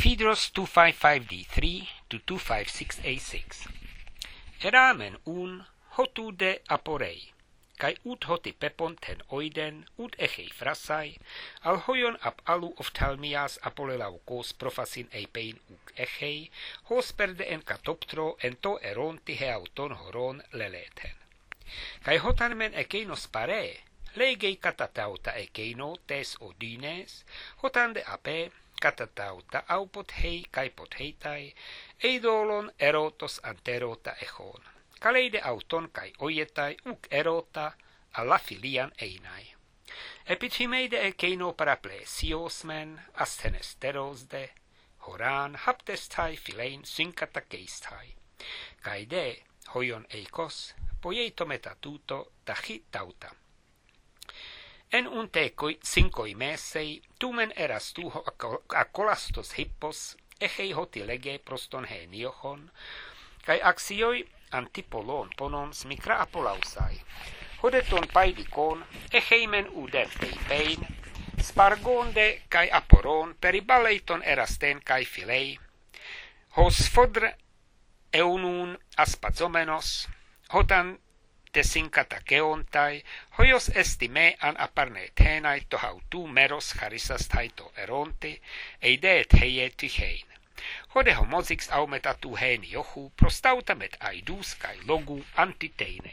Phaedrus 255d3 to 256a6. Eramen un hotu de aporei, kai ut hoti pepon ten oiden, ut echei frasai, al hoion ap alu oftalmias apolelaukos profasin eipein uk echei, hos perde en katoptro en to eronti heauton horon leleten. Kai hotan men ekeinos pare, legei katatauta ekeino tes odines, hotan de ape, katatauta aupot hei kai pot heitai, eidolon erotos anterota echon. Kaleide auton kai oietai uk erota alla filian einai. Epithimeide ekeino paraplesiosmen asthenesterosde, horan haptestai filein synkatakeistai. Kaide hoion eikos, poieito metatuto tachi tauta. En un tecoi cincoi mesei, tumen eras tuho acolastos hippos, echei hoti lege proston heniochon, kai axioi antipolon ponon smikra apolausai. Hodeton paidikon, echeimen uden peipein, spargonde kai aporon peribaleiton erasten kai filei, hos fodre eunun aspazomenos, hotan desinkatakeontai, hoios estime an aparnetenai tohautu meros charisas taito eronte, eideet heie tychein. Hode homosix aumetatu heni johu, prostauta met aidus kai logu antiteine.